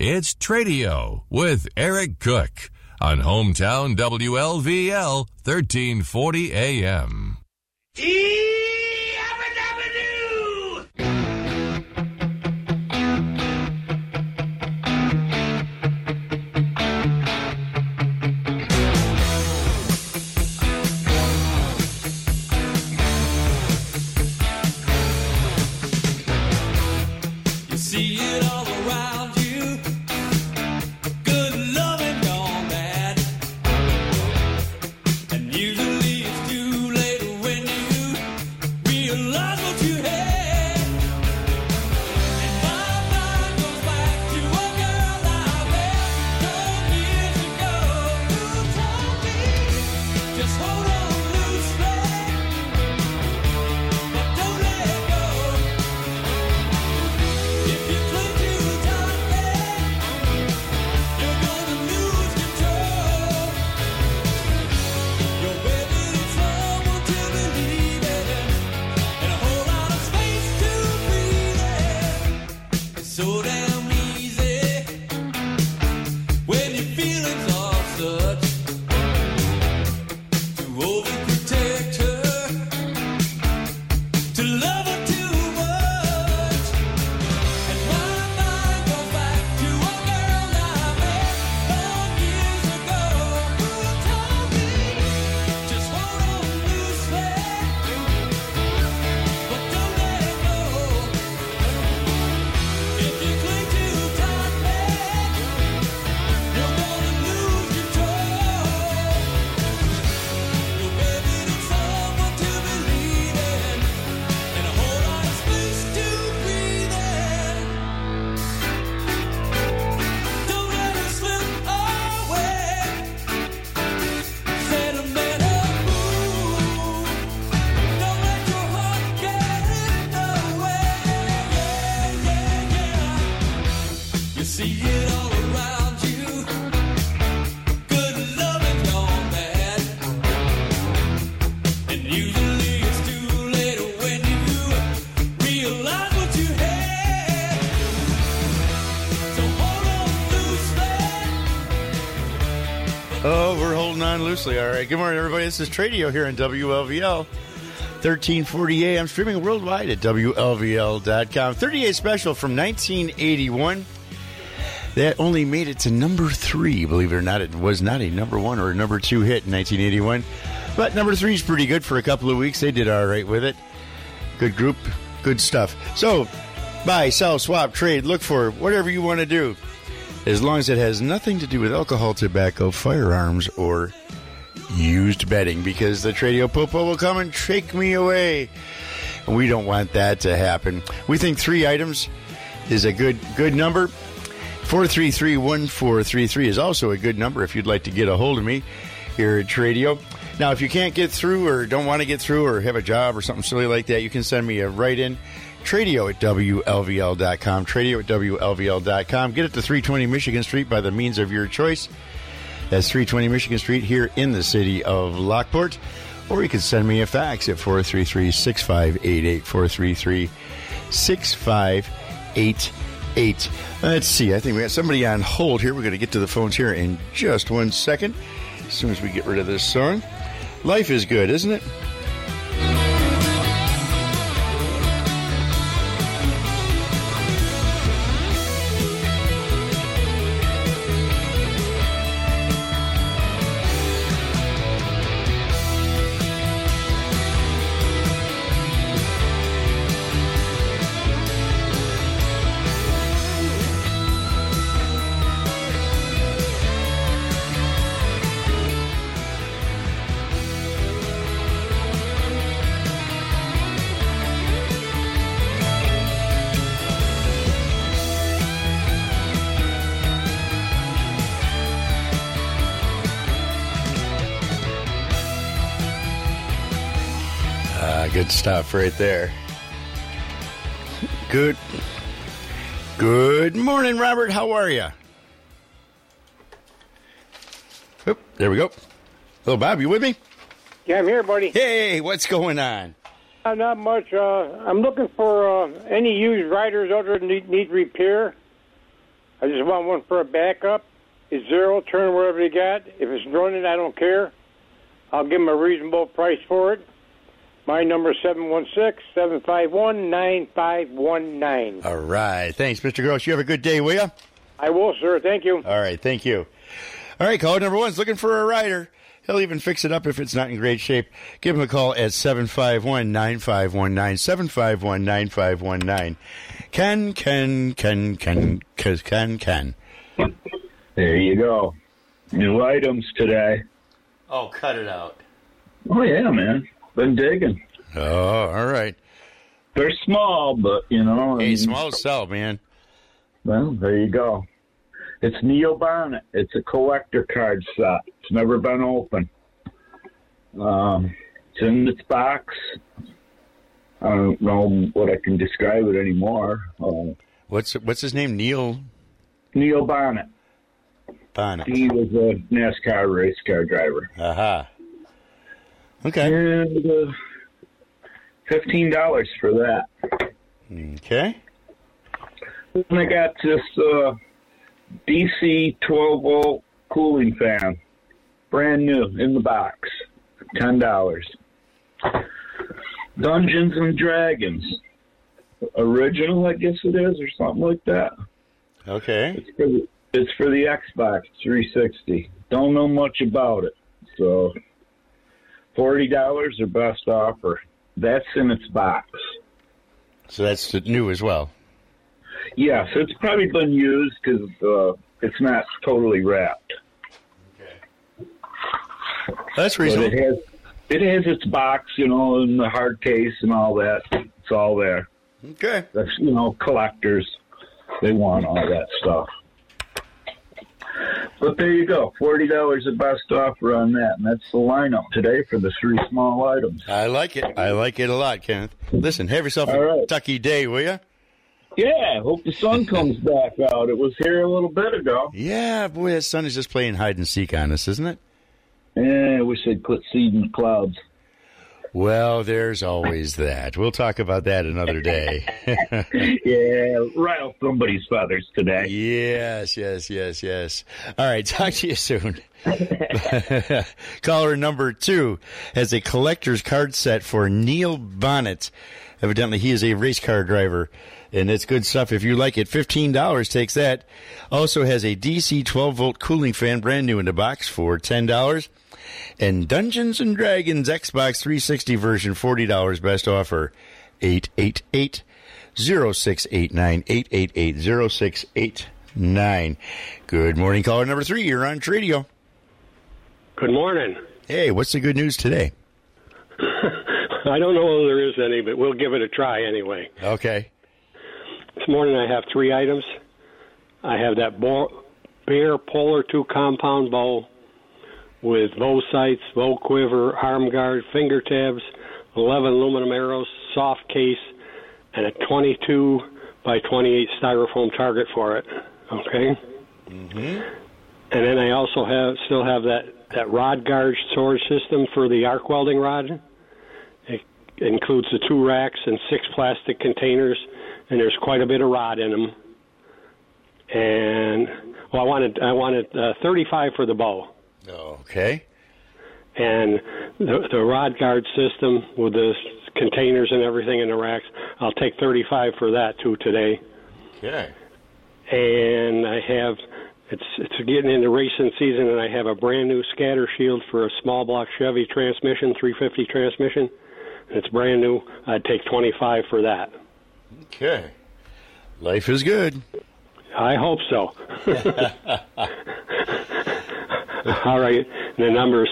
It's Tradio with Eric Cook on Hometown WLVL 1340 AM. Loosely. All right. Good morning, everybody. This is Tradio here on WLVL 1340 AM, streaming worldwide at WLVL.com. 38 special from 1981. That only made it to number 3. Believe it or not, it was not a number 1 or a number 2 hit in 1981. But number 3 is pretty good for a couple of weeks. They did all right with it. Good group, good stuff. So, buy, sell, swap, trade, look for whatever you want to do, as long as it has nothing to do with alcohol, tobacco, firearms, or used betting, because the Tradio Popo will come and take me away. And we don't want that to happen. We think 3 items is a good number. 433-1433 is also a good number if you'd like to get a hold of me here at Tradio. Now, if you can't get through or don't want to get through or have a job or something silly like that, you can send me a write-in. Tradio at WLVL.com. Tradio at WLVL.com. Get it to 320 Michigan Street by the means of your choice. That's 320 Michigan Street here in the city of Lockport. Or you can send me a fax at 433-6588. 433-6588. Let's see. I think we got somebody on hold here. We're going to get to the phones here in just 1 second, as soon as we get rid of this song. Life is good, isn't it? Good stuff right there. Good morning, Robert. How are you? Oop, there we go. Hello, Bob. You with me? Yeah, I'm here, buddy. Hey, what's going on? Not much. I'm looking for any used riders out there that need repair. I just want one for a backup. It's zero. Turn wherever you got. If it's running, I don't care. I'll give them a reasonable price for it. My number is 716-751-9519. All right. Thanks, Mr. Gross. You have a good day, will you? I will, sir. Thank you. All right. Thank you. All right. Caller number 1's looking for a rider. He'll even fix it up if it's not in great shape. Give him a call at 751-9519, 751-9519. Ken. There you go. New items today. Oh, cut it out. Oh, yeah, man. Been digging. Oh, all right. They're small, but, you know. Hey, small sell, man. Well, there you go. It's Neil Bonnet. It's a collector card set. It's never been open. It's in its box. I don't know what I can describe it anymore. What's his name? Neil Bonnet. Bonnet. He was a NASCAR race car driver. Aha. Okay. And $15 for that. Okay. And I got this DC 12-volt cooling fan. Brand new, in the box. $10. Dungeons and Dragons. Original, I guess it is, or something like that. Okay. It's for the Xbox 360. Don't know much about it. So, $40 or best offer. That's in its box. So that's new as well. Yes, it's probably been used because it's not totally wrapped. Okay. That's reasonable. But it has its box, you know, and the hard case and all that. It's all there. Okay. That's, you know, collectors. They want all that stuff. But there you go. $40 a best offer on that. And that's the lineup today for the 3 small items. I like it. I like it a lot, Kenneth. Listen, have yourself a Kentucky day, will you? Yeah, hope the sun comes back out. It was here a little bit ago. Yeah, boy, that sun is just playing hide and seek on us, isn't it? Yeah, I wish they'd put seed in the clouds. Well, there's always that. We'll talk about that another day. Yeah, rattle somebody's feathers today. Yes. All right, talk to you soon. Caller number 2 has a collector's card set for Neil Bonnet. Evidently, he is a race car driver, and it's good stuff. If you like it, $15 takes that. Also has a DC 12-volt cooling fan, brand new in the box, for $10. And Dungeons and Dragons Xbox 360 version, $40 best offer, 888-0689, 888-0689. Good morning, caller number 3. You're on Radio. Good morning. Hey, what's the good news today? I don't know if there is any, but we'll give it a try anyway. Okay. This morning I have 3 items. I have that Bear Polar 2 compound bow with bow sights, bow quiver, arm guard, finger tabs, 11 aluminum arrows, soft case, and a 22 by 28 styrofoam target for it. Okay? Mm-hmm. And then I also still have that rod guard storage system for the arc welding rod. It includes the 2 racks and 6 plastic containers, and there's quite a bit of rod in them. And I wanted 35 for the bow. Okay. And the rod guard system with the containers and everything in the racks, I'll take 35 for that too today. Okay. And I have it's getting into racing season, and I have a brand new scatter shield for a small block Chevy transmission, 350 transmission. It's brand new. I'd take 25 for that. Okay. Life is good. I hope so. All right. The number is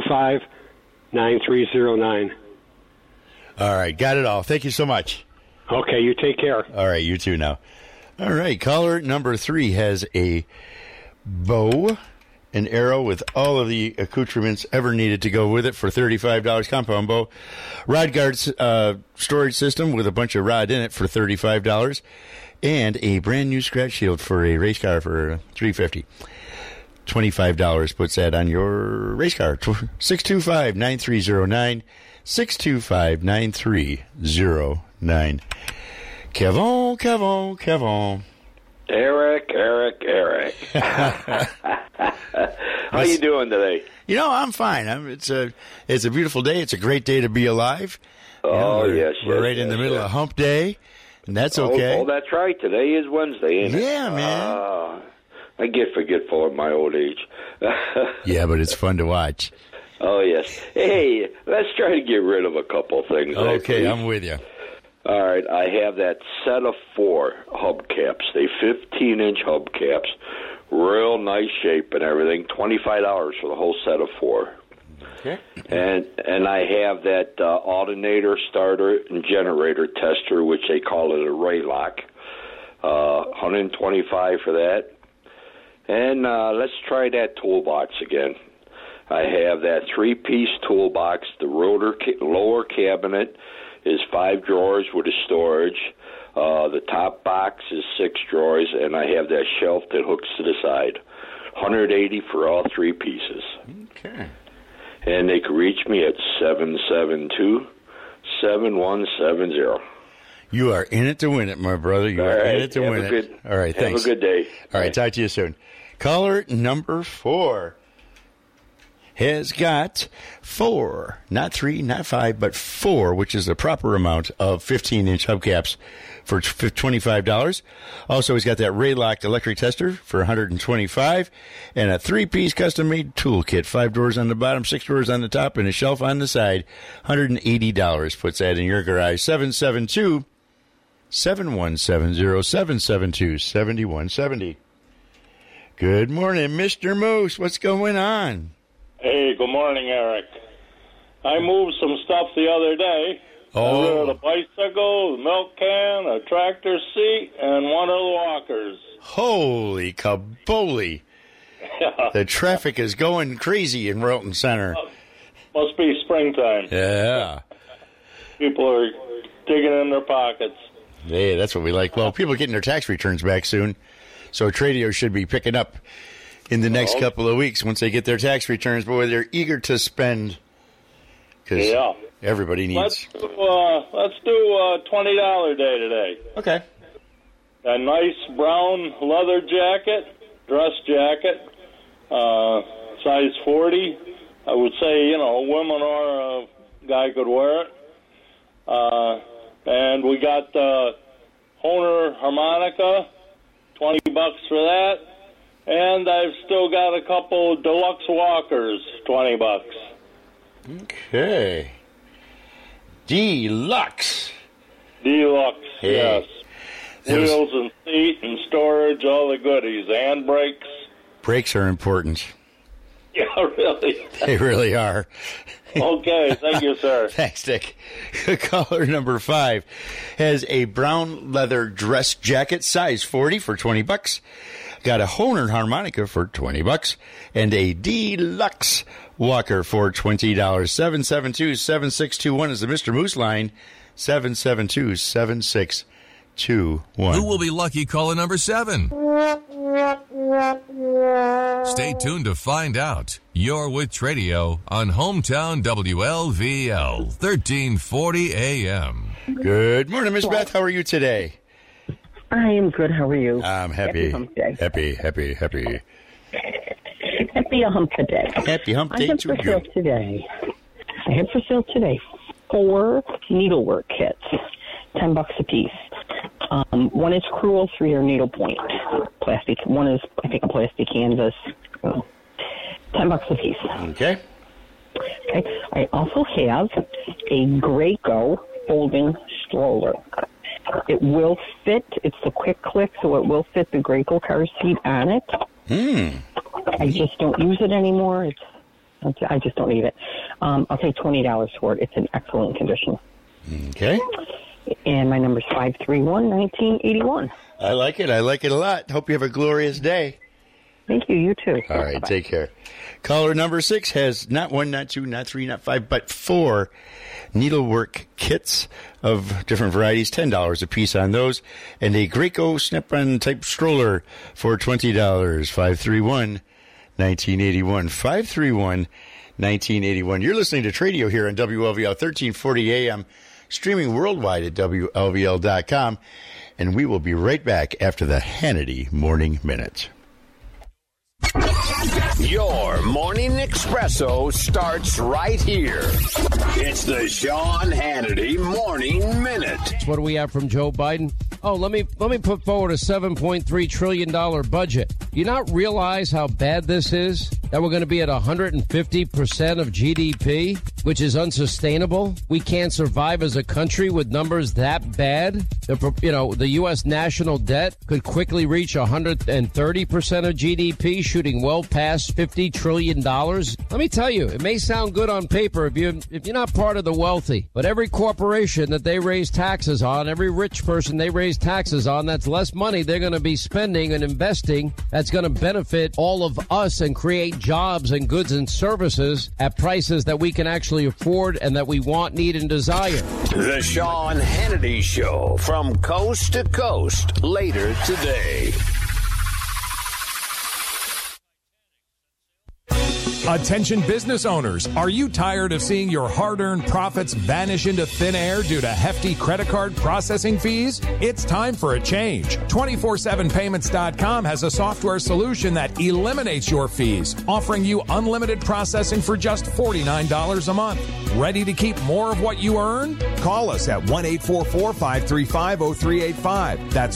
625-9309. All right. Got it all. Thank you so much. Okay. You take care. All right. You too now. All right. Caller number 3 has a bow, an arrow with all of the accoutrements ever needed to go with it for $35. Compound bow. Rod guard storage system with a bunch of rod in it for $35. And a brand new scratch shield for a race car for $350. $25 puts that on your race car. 625-9309. 625-9309. Kevon. Eric. How you doing today? I'm fine. It's a beautiful day. It's a great day to be alive. We're right in the middle of Hump Day, and that's okay. Oh, that's right. Today is Wednesday, ain't it? Yeah, man. I get forgetful at my old age. Yeah, but it's fun to watch. Oh, yes. Hey, let's try to get rid of a couple things. Okay, I'm with you. All right, I have that set of 4 hubcaps. They 15-inch hubcaps. Real nice shape and everything. $25 for the whole set of 4. Okay. And I have that alternator, starter, and generator tester, which they call it a Raylock. $125 for that. And let's try that toolbox again. I have that 3-piece toolbox. The lower cabinet is 5 drawers with a storage. The top box is 6 drawers, and I have that shelf that hooks to the side. $180 for all 3 pieces. Okay. And they can reach me at 772-7170. You are in it to win it, my brother. You are in it to win it. All right, thanks. Have a good day. All right, talk to you soon. Caller number 4 has got 4, not 3, not 5, but 4, which is the proper amount of 15-inch hubcaps for $25. Also, he's got that Raylock electric tester for $125 and a 3-piece custom-made toolkit, 5 doors on the bottom, 6 doors on the top, and a shelf on the side. $180 puts that in your garage. 772-7170, 772-7170. Good morning, Mr. Moose. What's going on? Hey, good morning, Eric. I moved some stuff the other day. Oh. I rid of the bicycle, the milk can, a tractor seat, and one of the walkers. Holy kaboli. The traffic is going crazy in Royalton Center. Must be springtime. Yeah. People are digging in their pockets. Yeah, that's what we like. Well, people are getting their tax returns back soon, so Tradio should be picking up in the next couple of weeks once they get their tax returns. Boy, they're eager to spend because everybody needs. Let's do $20 day today. Okay. A nice brown leather jacket, dress jacket, size 40. I would say, a woman or a guy could wear it. And we got the Hohner harmonica, $20 for that. And I've still got a couple deluxe walkers, $20. Okay. Deluxe. Hey. Yes. Wheels and seat and storage, all the goodies. And brakes. Brakes are important. Yeah, really. They really are. Okay, thank you, sir. Thanks, Dick. Caller number 5 has a brown leather dress jacket, size 40 for $20. Got a Hohner harmonica for $20 and a deluxe walker for $20. 772-7621 is the Mr. Moose line. 772-7621. Who will be lucky caller number 7? Stay tuned to find out. You're with Tradio on Hometown WLVL 1340 AM. Good morning, Miss Beth. How are you today? I am good. How are you? I'm happy. Happy hump day. Happy. Happy hump day. Happy hump day to you. I have for sale today 4 needlework kits, $10 a piece. One is crewel, 3 are needlepoint plastic. One is, I think, a plastic canvas. $10 a piece. Okay. I also have a Graco folding stroller. It will fit. It's the quick click, so it will fit the Graco car seat on it. I just don't use it anymore. I just don't need it. I'll pay $20 for it. It's in excellent condition. Okay. And my number is 531-1981. I like it. I like it a lot. Hope you have a glorious day. Thank you. You too. All right. Bye-bye. Take care. Caller number 6 has not 1, not 2, not 3, not 5, but 4 needlework kits of different varieties, $10 a piece on those, and a Graco snap-on type stroller for $20. 531-1981. 531-1981. You're listening to Tradio here on WLVL 1340 AM, streaming worldwide at WLVL.com. and we will be right back after the Hannity Morning Minute. Your morning espresso starts right here. It's the Sean Hannity Morning Minute. What do we have from Joe Biden? Oh, let me put forward a $7.3 trillion budget. Do you not realize how bad this is? That we're going to be at 150% of GDP, which is unsustainable. We can't survive as a country with numbers that bad. The U.S. national debt could quickly reach 130% of GDP, shooting well past $50 trillion. Let me tell you, it may sound good on paper if you're not part of the wealthy, but every corporation that they raise taxes on, every rich person they raise taxes on, that's less money they're going to be spending and investing. That's going to benefit all of us and create jobs and goods and services at prices that we can actually afford and that we want, need, and desire. The Sean Hannity Show from coast to coast later today. Attention business owners, are you tired of seeing your hard-earned profits vanish into thin air due to hefty credit card processing fees? It's time for a change. 247payments.com has a software solution that eliminates your fees, offering you unlimited processing for just $49 a month. Ready to keep more of what you earn? Call us at 1-844-535-0385. That's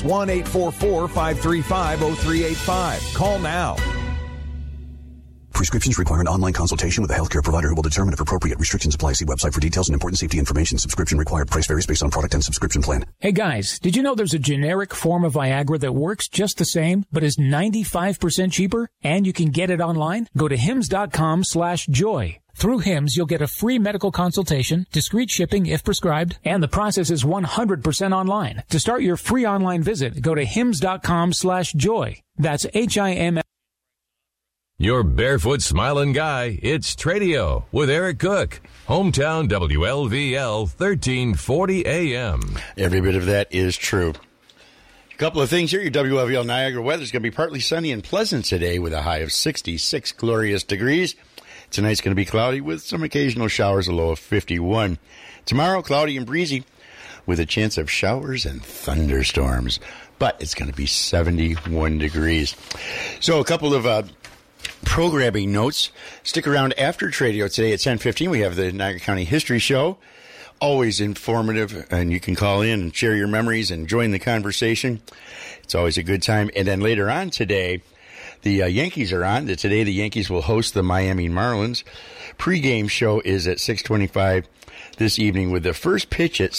1-844-535-0385. Call now. Prescriptions require an online consultation with a healthcare provider who will determine if appropriate. Restrictions apply. See website for details and important safety information. Subscription required. Price varies based on product and subscription plan. Hey guys, did you know there's a generic form of Viagra that works just the same, but is 95% cheaper? And you can get it online? Go to hims.com/joy. Through HIMS, you'll get a free medical consultation, discreet shipping if prescribed, and the process is 100% online. To start your free online visit, go to hims.com/joy. That's HIMS. Your barefoot smiling guy, it's Tradio with Eric Cook. Hometown WLVL 1340 AM. Every bit of that is true. A couple of things here. Your WLVL Niagara weather is going to be partly sunny and pleasant today with a high of 66 glorious degrees. Tonight's going to be cloudy with some occasional showers, a low of 51. Tomorrow, cloudy and breezy with a chance of showers and thunderstorms. But it's going to be 71 degrees. So a couple of programming notes. Stick around after Tradio today at 10:15. We have the Niagara County History Show. Always informative, and you can call in and share your memories and join the conversation. It's always a good time. And then later on today, the Yankees are on. Today the Yankees will host the Miami Marlins. Pre-game show is at 6:25 this evening with the first pitch at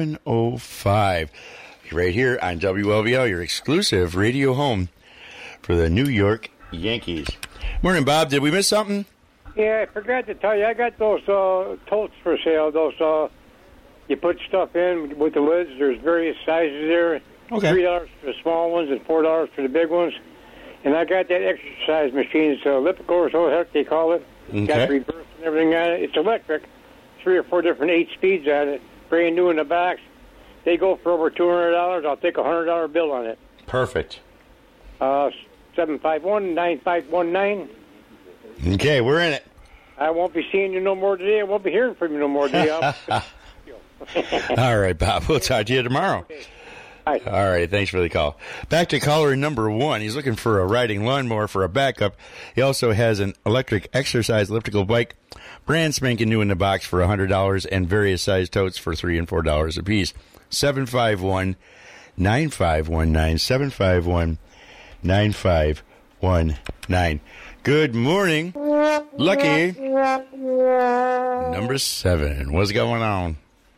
7:05. Right here on WLVL, your exclusive radio home for the New York Yankees. Morning, Bob. Did we miss something? Yeah, I forgot to tell you. I got those totes for sale. Those you put stuff in with the lids. There's various sizes there. Okay. $3 for the small ones and $4 for the big ones. And I got that exercise machine. It's elliptical or so heck they call it. Okay. Got reverse and everything on it. It's electric. 3 or 4 different 8 speeds on it. Brand new in the box. They go for over $200. I'll take a $100 bill on it. Perfect. 751-9519. Okay, we're in it. I won't be seeing you no more today. I won't be hearing from you no more today. All right, Bob. We'll talk to you tomorrow. Okay. All right, thanks for the call. Back to caller number 1. He's looking for a riding lawnmower for a backup. He also has an electric exercise elliptical bike, brand spanking new in the box for $100, and various size totes for $3 and $4 a piece. 751-9519. 751-9519. Good morning. Lucky. Number 7. What's going on?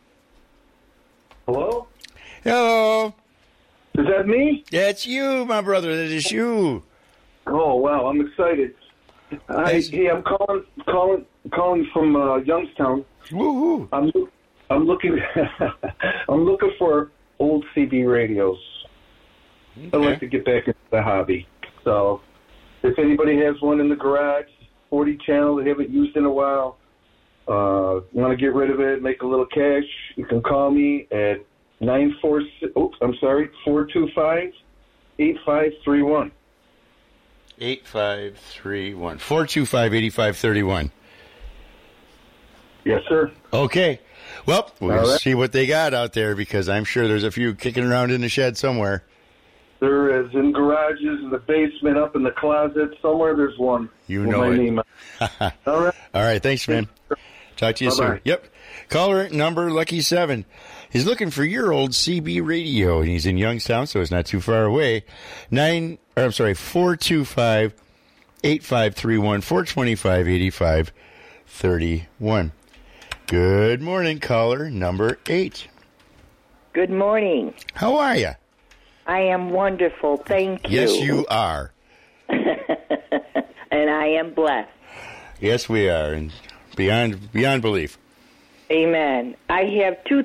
Hello? Hello. Is that me? Yeah, it's you, my brother. That is you. Oh, wow. I'm excited. Hey, I'm calling from Youngstown. Woohoo. I'm looking I'm looking for old CB radios. Okay. I'd like to get back into the hobby. So if anybody has one in the garage, 40 channel they haven't used in a while, want to get rid of it, make a little cash, you can call me at 425-8531. 8531. 425-8531. Yes, sir. Okay. Well, we'll All right. see what they got out there because I'm sure there's a few kicking around in the shed somewhere. There is in garages, in the basement, up in the closet. Somewhere there's one. You with know my it. name on it. All right. All right. Thanks, man. Talk to you Bye-bye. soon. Yep. Caller number Lucky 7. He's looking for your old CB radio, and he's in Youngstown, so it's not too far away. 425-8531, 425-8531. Good morning, caller number 8. Good morning. How are you? I am wonderful. Thank you. Yes, you are. And I am blessed. Yes, we are, and beyond belief. Amen. I have two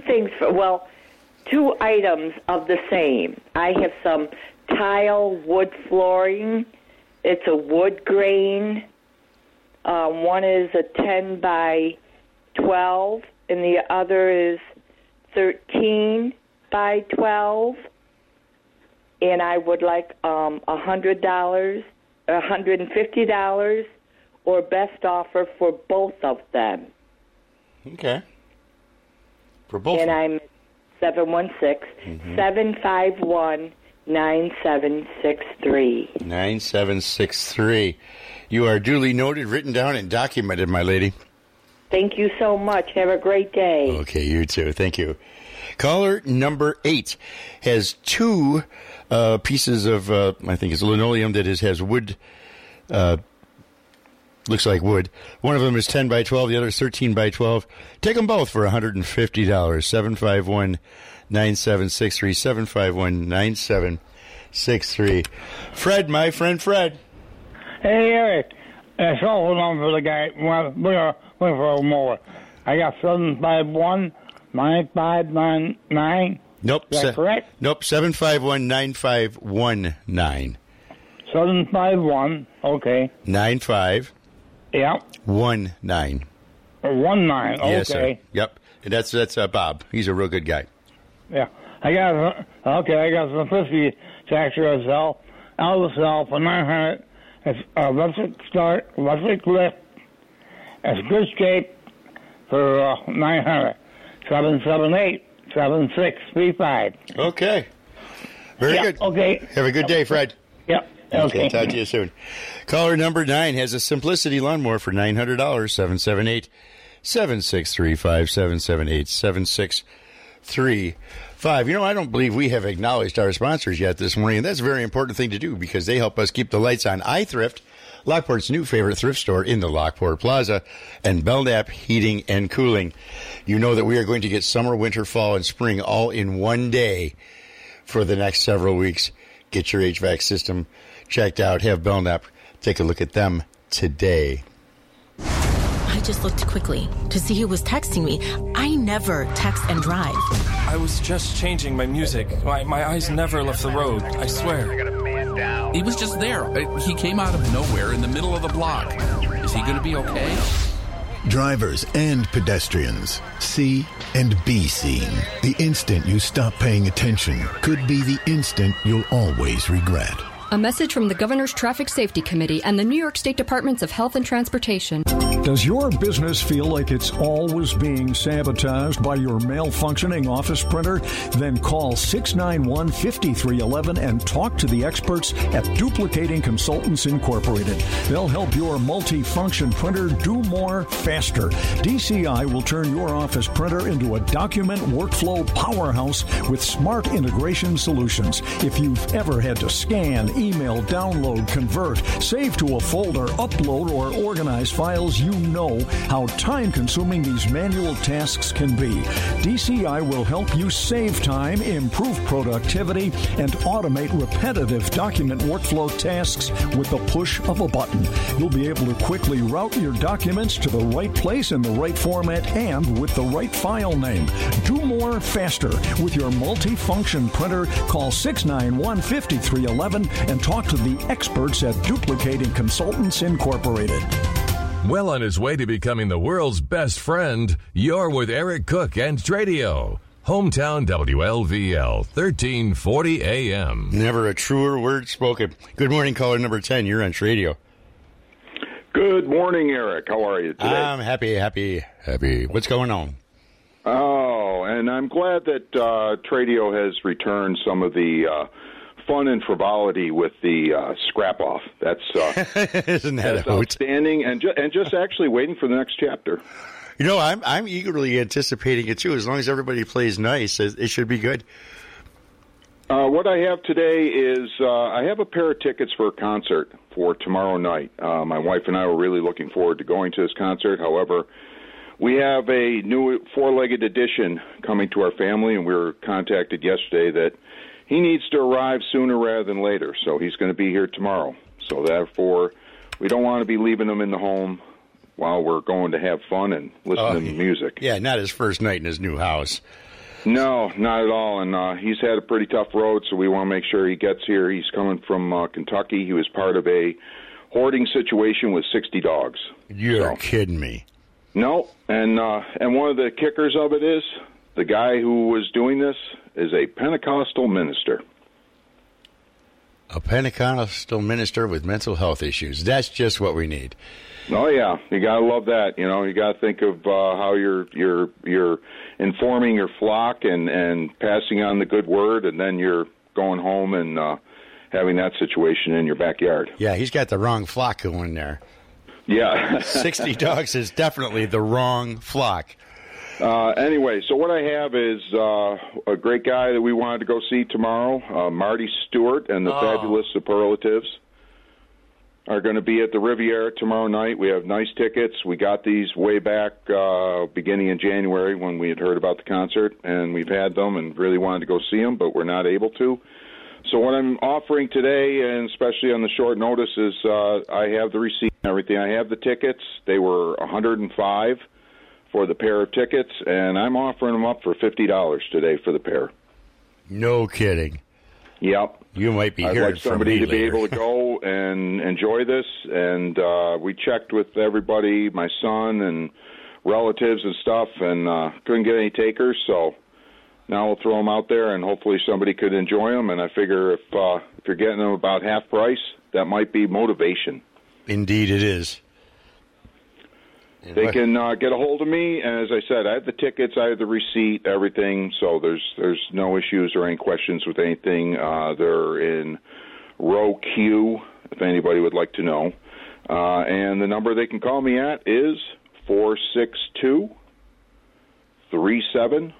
items of the same. I have some tile wood flooring. It's a wood grain. One is a 10 by 12, and the other is 13 by 12. And I would like $100, $150, or best offer for both of them. Okay. For both. And I'm 716-751-9763. 9763. You are duly noted, written down, and documented, my lady. Thank you so much. Have a great day. Okay, you too. Thank you. Caller number 8 has two pieces of, I think it's linoleum that has wood, looks like wood. One of them is 10 by 12, the other is 13 by 12. Take them both for $150. 751-9763, 751-9763. Fred, my friend Fred. Hey, Eric. That's all number for the guy. Well, we're looking for a mower. I got 751-9599. Nope. Is that correct? Nope, 751-9519. 751, okay. 95. Yeah. 19. 19, okay. Yes, sir. Yep. And that's Bob. He's a real good guy. Yeah. I got some 50 tractor as well. I'll sell for 900. It's a electric start, electric lift. It's good shape for 900. 778-7635. Okay. Very good. Okay. Have a good day, Fred. Yep. Okay. Talk to you soon. Caller number 9 has a Simplicity lawnmower for $900. 778-7635, 778-7635. You know, I don't believe we have acknowledged our sponsors yet this morning, and that's a very important thing to do because they help us keep the lights on. iThrift, Lockport's new favorite thrift store in the Lockport Plaza, and Belknap Heating and Cooling. You know that we are going to get summer, winter, fall, and spring all in one day for the next several weeks. Get your HVAC system checked out. Have Belknap take a look at them today. I just looked quickly to see who was texting me. I never text and drive. I was just changing my music. My eyes never left the road, I swear. He was just there. He came out of nowhere in the middle of the block. Is he going to be okay? Drivers and pedestrians, see and be seen. The instant you stop paying attention could be the instant you'll always regret. A message from the Governor's Traffic Safety Committee and the New York State Departments of Health and Transportation. Does your business feel like it's always being sabotaged by your malfunctioning office printer? Then call 691-5311 and talk to the experts at Duplicating Consultants Incorporated. They'll help your multi-function printer do more faster. DCI will turn your office printer into a document workflow powerhouse with smart integration solutions. If you've ever had to scan, email, download, convert, save to a folder, upload, or organize files, you know how time-consuming these manual tasks can be. DCI will help you save time, improve productivity, and automate repetitive document workflow tasks with the push of a button. You'll be able to quickly route your documents to the right place in the right format and with the right file name. Do more faster with your multi-function printer. Call 691-5311 and talk to the experts at Duplicating Consultants Incorporated. Well on his way to becoming the world's best friend, you're with Eric Cook and Tradio. Hometown WLVL, 1340 AM. Never a truer word spoken. Good morning, caller number 10. You're on Tradio. Good morning, Eric. How are you today? I'm happy. What's going on? Oh, and I'm glad that Tradio has returned some of the fun and frivolity with the scrap-off. That's Isn't that outstanding, and just actually waiting for the next chapter. You know, I'm eagerly anticipating it, too. As long as everybody plays nice, it should be good. What I have today is I have a pair of tickets for a concert for tomorrow night. My wife and I were really looking forward to going to this concert. However, we have a new four-legged addition coming to our family, and we were contacted yesterday that he needs to arrive sooner rather than later, so he's going to be here tomorrow. So therefore, we don't want to be leaving him in the home while we're going to have fun and listen to music. Yeah, not his first night in his new house. No, not at all, and he's had a pretty tough road, so we want to make sure he gets here. He's coming from Kentucky. He was part of a hoarding situation with 60 dogs. You're kidding me. No, and one of the kickers of it is the guy who was doing this is a Pentecostal minister. A Pentecostal minister with mental health issues. That's just what we need. Oh yeah, you gotta love that. You know, you gotta think of how you're informing your flock and passing on the good word, and then you're going home and having that situation in your backyard. Yeah, he's got the wrong flock going there. Yeah, 60 dogs is definitely the wrong flock. Anyway, so what I have is a great guy that we wanted to go see tomorrow, Marty Stewart and the Fabulous Superlatives. Are going to be at the Riviera tomorrow night. We have nice tickets. We got these way back beginning in January when we had heard about the concert, and we've had them and really wanted to go see them, but we're not able to. So what I'm offering today, and especially on the short notice, is I have the receipt and everything. I have the tickets. They were $105 for the pair of tickets, and I'm offering them up for $50 today for the pair. No kidding. Yep. You might be I'd hearing like somebody from me to be later. able to go and enjoy this, and we checked with everybody, my son and relatives and stuff, and couldn't get any takers, so now we'll throw them out there, and hopefully somebody could enjoy them, and I figure if you're getting them about half price, that might be motivation. Indeed it is. They can get a hold of me, and as I said, I have the tickets, I have the receipt, everything, so there's no issues or any questions with anything. They're in row Q, if anybody would like to know. And the number they can call me at is 462-3748.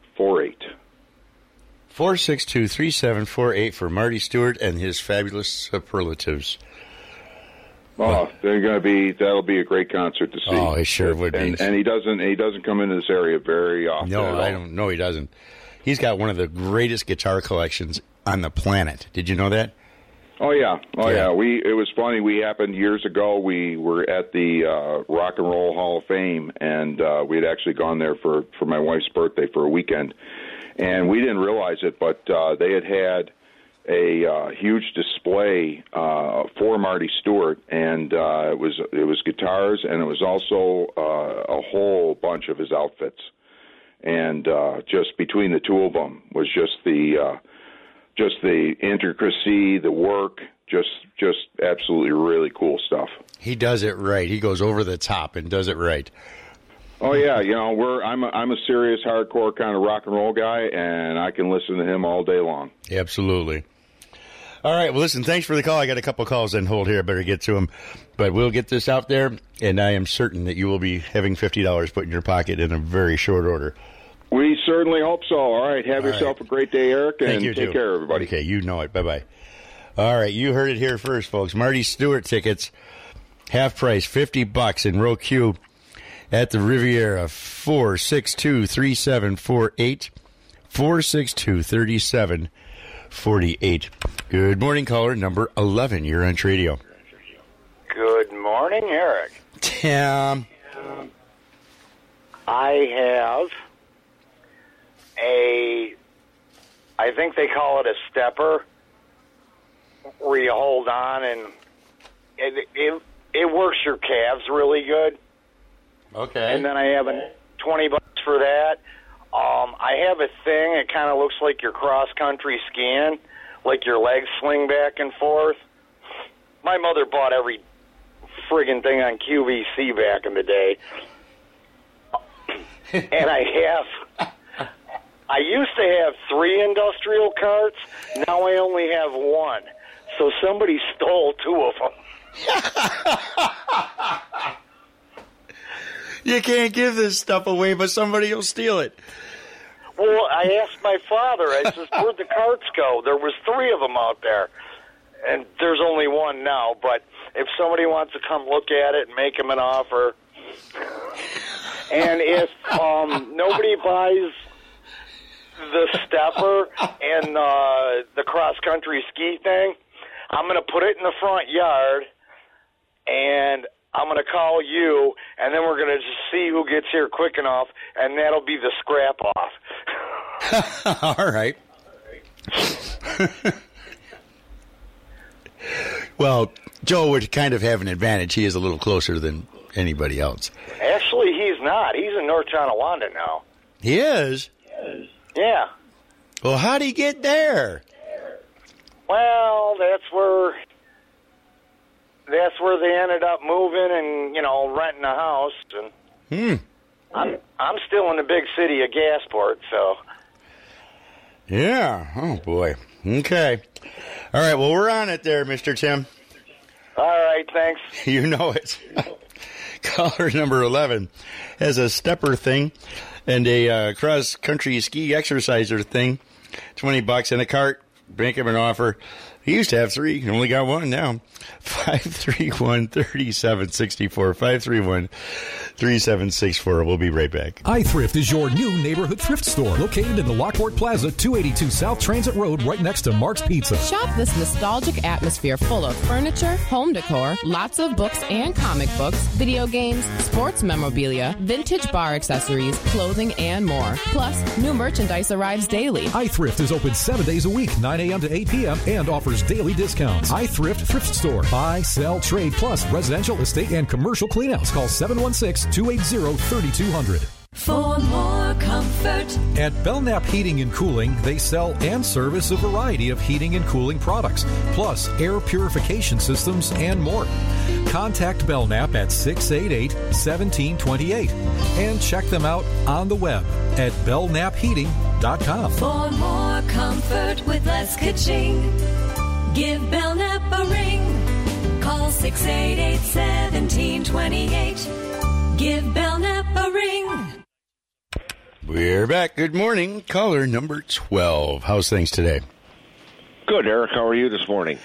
462-3748 for Marty Stewart and his Fabulous Superlatives. Oh, that'll be a great concert to see. Oh, it sure would be. And he doesn't come into this area very often. No, I don't know he doesn't. He's got one of the greatest guitar collections on the planet. Did you know that? Oh yeah. It was funny. We happened years ago. We were at the Rock and Roll Hall of Fame, and we had actually gone there for my wife's birthday for a weekend, and we didn't realize it, but they had a huge display for Marty Stewart, and it was guitars, and it was also a whole bunch of his outfits, and just between the two of them was just the intricacy, the work, just absolutely really cool stuff. He does it right. He goes over the top and does it right. Oh yeah, I'm a serious hardcore kind of rock and roll guy, and I can listen to him all day long. Absolutely. All right, well, listen, thanks for the call. I got a couple calls on hold here. I better get to them. But we'll get this out there, and I am certain that you will be having $50 put in your pocket in a very short order. We certainly hope so. All right, have yourself a great day, Eric, and Thank you, take too. care, everybody. Okay, you know it. Bye-bye. All right, you heard it here first, folks. Marty Stewart tickets, half price, $50 in row Q at the Riviera, 462-3748, 462-3748. Good morning, caller number 11. You're on Tradio. Good morning, Eric. Tim. I have I think they call it a stepper, where you hold on and it works your calves really good. Okay. And then I have $20 for that. I have a thing. It kind of looks like your cross-country skiing, like your legs swing back and forth. My mother bought every friggin' thing on QVC back in the day. And I used to have 3 industrial carts. Now I only have 1. So somebody stole 2 of them. You can't give this stuff away, but somebody will steal it. Well, I asked my father, I said, where'd the carts go? There was 3 of them out there. And there's only 1 now, but if somebody wants to come look at it and make him an offer. And if nobody buys the stepper and the cross-country ski thing, I'm going to put it in the front yard, and I'm going to call you, and then we're going to just see who gets here quick enough, and that'll be the scrap-off. All right. Well, Joe would kind of have an advantage. He is a little closer than anybody else. Actually, he's not. He's in North Tonawanda now. He is? Yeah. Well, how'd he get there? Well, that's where they ended up moving and, renting a house. And I'm still in the big city of Gasport, so. Yeah. Oh, boy. Okay. All right. Well, we're on it there, Mr. Tim. All right. Thanks. You know it. Caller number 11 has a stepper thing and a cross-country ski exerciser thing. $20 in a cart. Make him an offer. He used to have 3. He only got 1 now. 531-3764. 531-3764. We'll be right back. iThrift is your new neighborhood thrift store located in the Lockport Plaza, 282 South Transit Road, right next to Mark's Pizza. Shop this nostalgic atmosphere full of furniture, home decor, lots of books and comic books, video games, sports memorabilia, vintage bar accessories, clothing, and more. Plus, new merchandise arrives daily. iThrift is open 7 days a week, 9 a.m. to 8 p.m., and offers daily discounts. iThrift Thrift Store. Buy, sell, trade, plus residential, estate, and commercial cleanouts. Call 716-280-3200. For more comfort. At Belknap Heating and Cooling, they sell and service a variety of heating and cooling products, plus air purification systems and more. Contact Belknap at 688-1728 and check them out on the web at belknapheating.com. For more comfort with less kitching, give Belknap a ring. Call 688-1728. Give Belknap a ring. We're back. Good morning. Caller number 12. How's things today? Good, Eric. How are you this morning?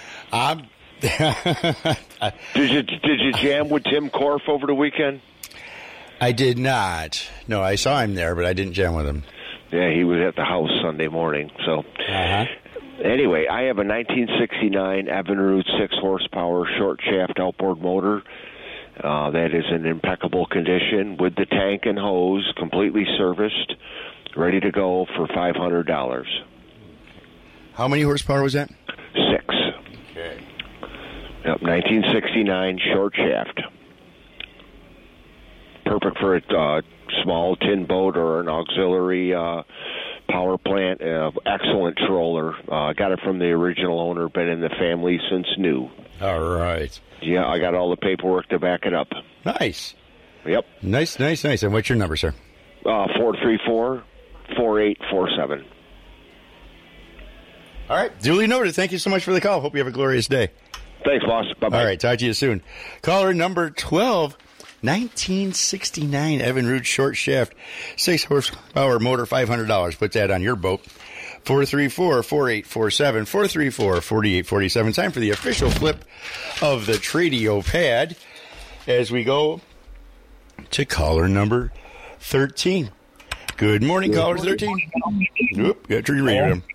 Did you jam with Tim Korf over the weekend? I did not. No, I saw him there, but I didn't jam with him. Yeah, he was at the house Sunday morning. So, Anyway, I have a 1969 Evinrude 6-horsepower short shaft outboard motor. That is in impeccable condition with the tank and hose, completely serviced, ready to go for $500. How many horsepower was that? 6. Okay. Yep, 1969 short shaft. Perfect for a small tin boat or an auxiliary power plant. Excellent troller. Got it from the original owner. Been in the family since new. All right. Yeah, I got all the paperwork to back it up. Nice. Yep. Nice. And what's your number, sir? 434-4847. All right. Duly noted. Thank you so much for the call. Hope you have a glorious day. Thanks, boss. Bye-bye. All right. Talk to you soon. Caller number 12, 1969 Evinrude short shaft, 6-horsepower motor, $500. Put that on your boat. 434-4847, 434-4847. Time for the official flip of the Tradio pad as we go to caller number 13. Good morning, caller 13. Oop, got to turn your radio down.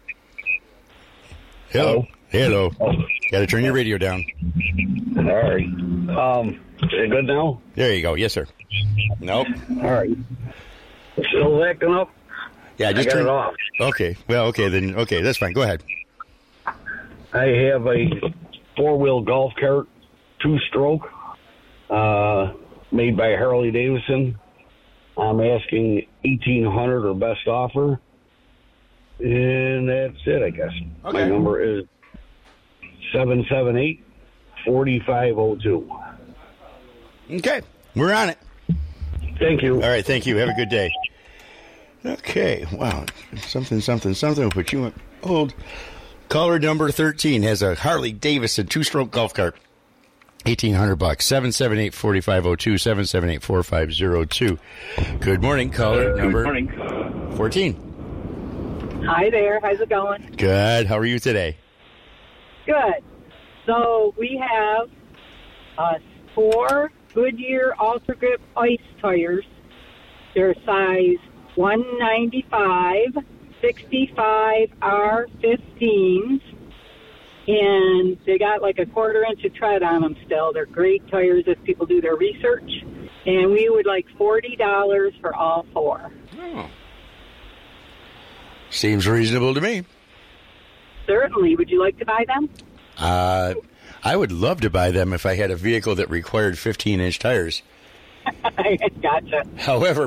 Hello. Got to turn your radio down. All right. Is it good now? There you go. Yes, sir. Nope. All right. Still acting up? Yeah, just turn turn it off. Okay. Well, okay, then. Okay, that's fine. Go ahead. I have a 4-wheel golf cart, 2-stroke, made by Harley Davidson. I'm asking $1,800 or best offer. And that's it, I guess. Okay. My number is 778-4502. Okay, we're on it. Thank you. All right, thank you. Have a good day. Okay, wow. Something will put you on hold. Caller number 13 has a Harley Davidson two-stroke golf cart. $1,800. 778-4502, 778-4502. Good morning, caller number 14. Hi there. How's it going? Good. How are you today? Good. So we have 4 Goodyear Ultra Grip ice tires. They're size 195, 65 R15s, and they got like a 1/4 inch of tread on them still. They're great tires if people do their research, and we would like $40 for all 4. Oh. Seems reasonable to me. Certainly. Would you like to buy them? I would love to buy them if I had a vehicle that required 15-inch tires. Gotcha. However, So,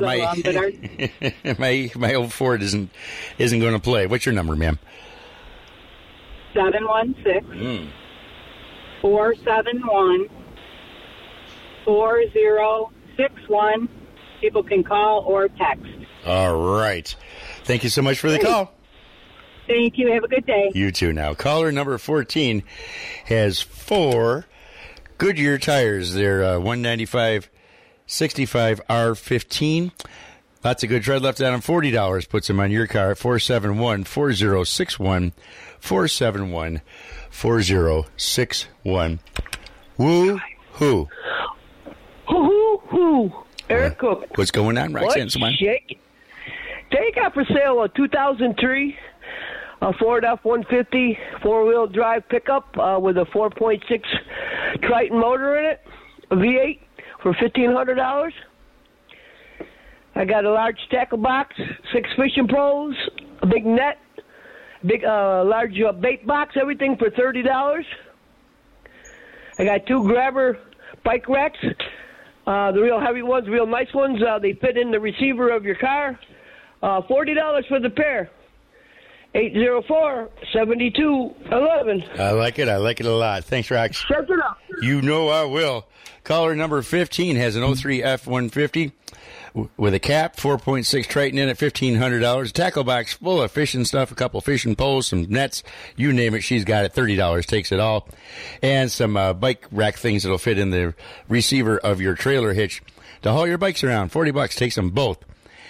my old Ford isn't going to play. What's your number, ma'am? 716-471-4061. People can call or text. All right. Thank you so much for the call. Thank you. Have a good day. You too now. Caller number 14 has 4 Goodyear tires. They're 195, 65 R15. Lots of good tread left on them. $40 puts them on your car at 471-4061, 471-4061. Woo-hoo. Hoo-hoo-hoo. Eric Cook. What's going on, Roxanne? What shit? They got for sale a 2003 Ford F-150 four-wheel drive pickup with a 4.6 Triton motor in it, a V8 for $1,500. I got a large tackle box, 6 fishing poles, a big net, large bait box, everything for $30. I got 2 grabber bike racks, the real heavy ones, real nice ones. They fit in the receiver of your car. $40 for the pair. 804-7211. I like it. I like it a lot. Thanks, Rox. Check it out. You know I will. Caller number 15 has an 03 F-150 with a cap, 4.6 Triton in it, $1,500. A tackle box full of fishing stuff, a couple fishing poles, some nets, you name it, she's got it. $30 takes it all. And some bike rack things that'll fit in the receiver of your trailer hitch to haul your bikes around. $40 takes them both.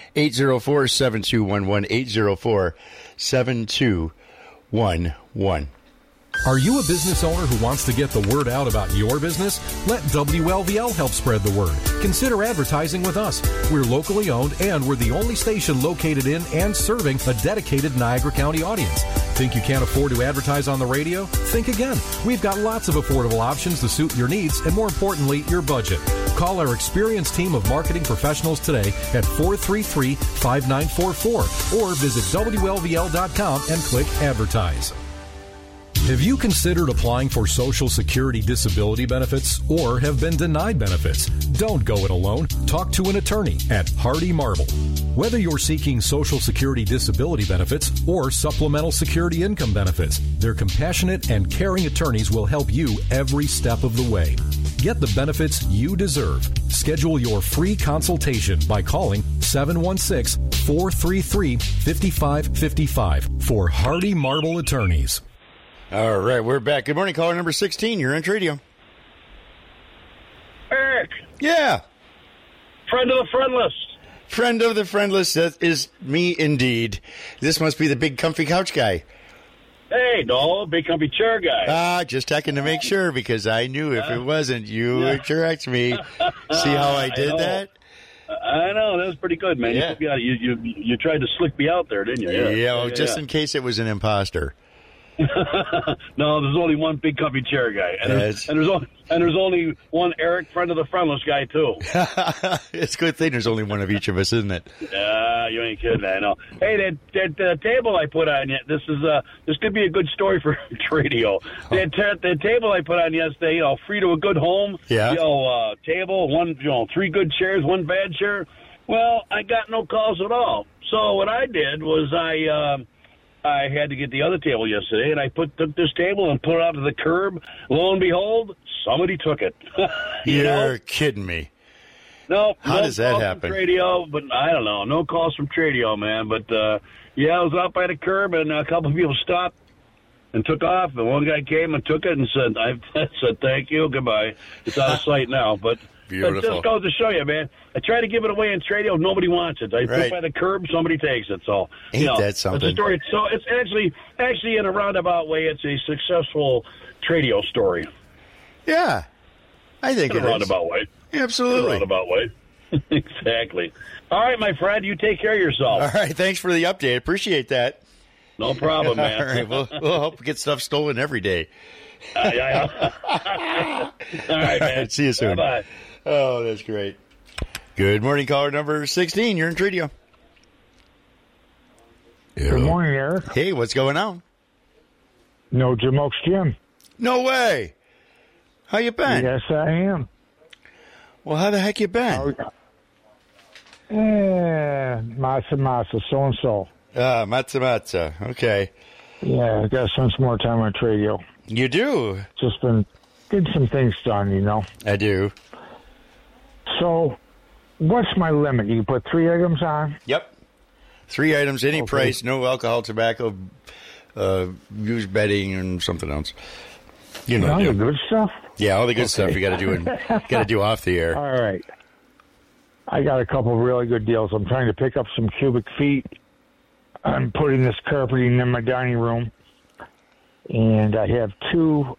804-7211, 804-7211. Are you a business owner who wants to get the word out about your business? Let WLVL help spread the word. Consider advertising with us. We're locally owned, and we're the only station located in and serving a dedicated Niagara County audience. Think you can't afford to advertise on the radio? Think again. We've got lots of affordable options to suit your needs and, more importantly, your budget. Call our experienced team of marketing professionals today at 433-5944 or visit WLVL.com and click Advertise. Have you considered applying for Social Security disability benefits or have been denied benefits? Don't go it alone. Talk to an attorney at Hardy Marble. Whether you're seeking Social Security disability benefits or supplemental security income benefits, their compassionate and caring attorneys will help you every step of the way. Get the benefits you deserve. Schedule your free consultation by calling 716-433-5555 for Hardy Marble Attorneys. All right, we're back. Good morning, caller number 16. You're on radio. Eric. Yeah. Friend of the friendless. Friend of the friendless. That is me indeed. This must be the big comfy couch guy. Hey, no, big comfy chair guy. Just checking to make sure because I knew if it wasn't, you would correct me. See how I did that? I know. That was pretty good, man. Yeah. You tried to slick me out there, didn't you? Yeah, just in case it was an imposter. No, there's only one big comfy chair guy, and there's only one Eric, friend of the friendless guy too. It's a good thing there's only one of each of us, isn't it? You ain't kidding. I know. Hey, that table I put on you. This could be a good story for radio. The table I put on yesterday, free to a good home. Yeah. Table, 3 good chairs, 1 bad chair. Well, I got no calls at all. So what I did was I I had to get the other table yesterday, and I took this table and put it out to the curb. Lo and behold, somebody took it. You're kidding me. No. How does that calls happen? From Tradio, but I don't know. No calls from Tradio, man. But, I was out by the curb, and a couple of people stopped and took off. And one guy came and took it and said, I said, thank you, goodbye. It's out of sight now. But beautiful. It just goes to show you, man. I try to give it away in Tradio. Nobody wants it. I put by the curb, somebody takes it. So, Ain't that something? It's a story. So it's actually in a roundabout way, it's a successful Tradio story. Yeah, I think in a roundabout way. Absolutely. In a roundabout way. Exactly. All right, my friend, you take care of yourself. All right, thanks for the update. Appreciate that. No problem, man. All right, we'll hope we get stuff stolen every day. Yeah. All right, man. See you soon. Bye-bye. Oh, that's great. Good morning, caller number 16. You're in Tradio. Good morning, Eric. Hey, what's going on? No Jim Oaks Jim. No way. How you been? Yes, I am. Well, how the heck you been? Masa, so-and-so. Matza. Okay. Yeah, I got to spend some more time on Tradio. You do? Just been getting some things done, you know. I do. So, what's my limit? You put 3 items on? Yep. 3 items, any price, no alcohol, tobacco, used bedding, and something else. You know, all the good stuff? Yeah, all the good stuff you got to do off the air. All right. I got a couple of really good deals. I'm trying to pick up some cubic feet. I'm putting this carpeting in my dining room, and I have 2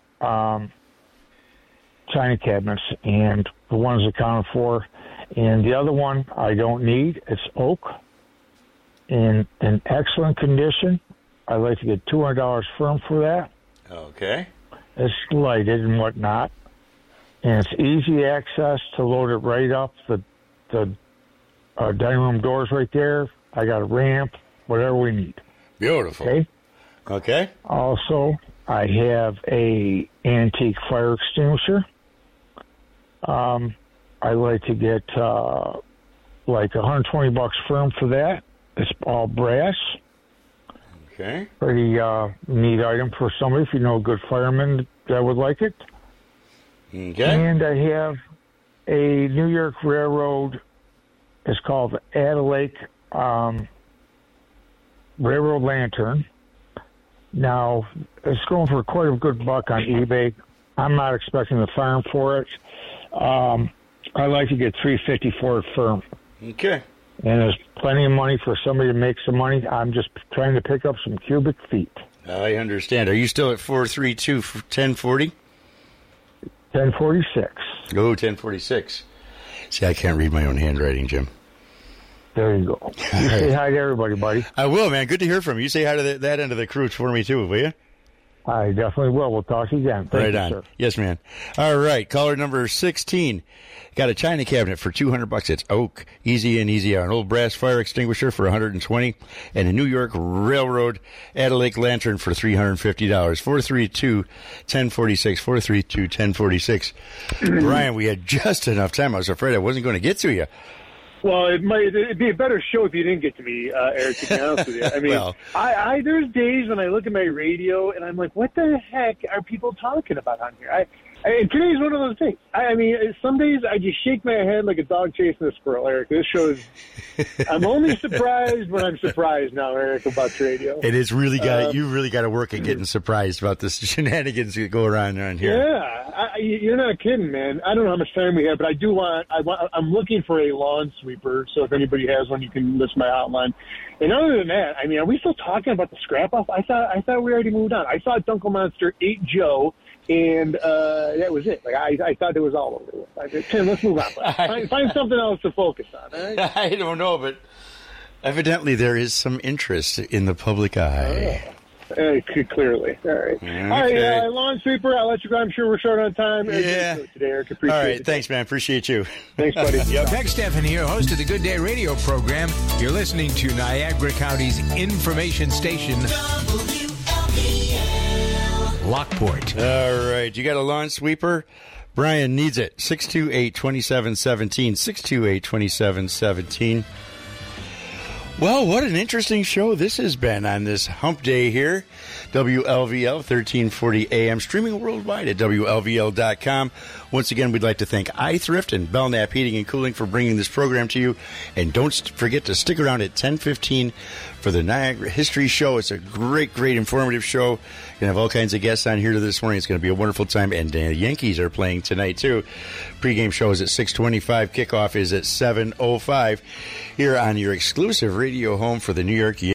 china cabinets, and the one's accounted for, and the other one I don't need. It's oak in excellent condition. I'd like to get $200 firm for that. Okay. It's lighted and whatnot, and it's easy access to load it right up the dining room doors right there. I got a ramp, whatever we need. Beautiful. Okay. Also, I have a antique fire extinguisher. I like to get like $120 firm for that. It's all brass. Okay. Pretty neat item for somebody if you know a good fireman that would like it. Okay. And I have a New York Railroad. It's called the Adelaide Railroad Lantern. Now, it's going for quite a good buck on eBay. I'm not expecting the farm for it. I like to get $350 for it firm. Okay. And there's plenty of money for somebody to make some money. I'm just trying to pick up some cubic feet. I understand. Are you still at 432-1040? 1046. Oh, 1046. See, I can't read my own handwriting, Jim. There you go. You say hi to everybody, buddy. I will, man. Good to hear from you. You say hi to that end of the crew for me, too, will you? I definitely will. We'll talk to you again. Thank you, sir. Yes, man. All right. Caller number 16. Got a china cabinet for $200. It's oak. Easy in, easy out. An old brass fire extinguisher for $120. And a New York Railroad Adelaide lantern for $350. 432-1046. 432-1046. Brian, we had just enough time. I was afraid I wasn't going to get to you. Well, it'd be a better show if you didn't get to me, Eric, to be honest with you. I mean, well, I there's days when I look at my radio and I'm like, what the heck are people talking about on here? Today's one of those days. I mean, some days I just shake my head like a dog chasing a squirrel, Eric. This shows I'm only surprised when I'm surprised now, Eric, about radio. It is really you really got to work at getting surprised about this shenanigans that go around here. Yeah, you're not kidding, man. I don't know how much time we have, but I'm looking for a lawn sweeper, so if anybody has one, you can list my hotline. And other than that, I mean, are we still talking about the scrap-off? I thought we already moved on. I thought Dunkel Monster ate Joe, and that was it. Like I thought it was all over with. Tim, let's move on. Find something else to focus on. All right? I don't know, but evidently there is some interest in the public eye. Clearly. All right. Okay. All right, lawn sweeper, I'll let you go. I'm sure we're short on time. Yeah. Today, Eric. Appreciate all right. it. Thanks, man. Appreciate you. Thanks, buddy. Tex Stephan here, host of the Good Day Radio program. You're listening to Niagara County's information station, Lockport. All right. You got a lawn sweeper? Brian needs it. 628-2717. 628-2717. Well, what an interesting show this has been on this hump day here. WLVL 1340 AM, streaming worldwide at WLVL.com. Once again, we'd like to thank iThrift and Belknap Heating and Cooling for bringing this program to you. And don't forget to stick around at 10:15 for the Niagara History Show. It's a great, great informative show. You're going to have all kinds of guests on here this morning. It's going to be a wonderful time. And the Yankees are playing tonight, too. Pre-game show is at 6:25. Kickoff is at 7:05 here on your exclusive radio home for the New York Yankees.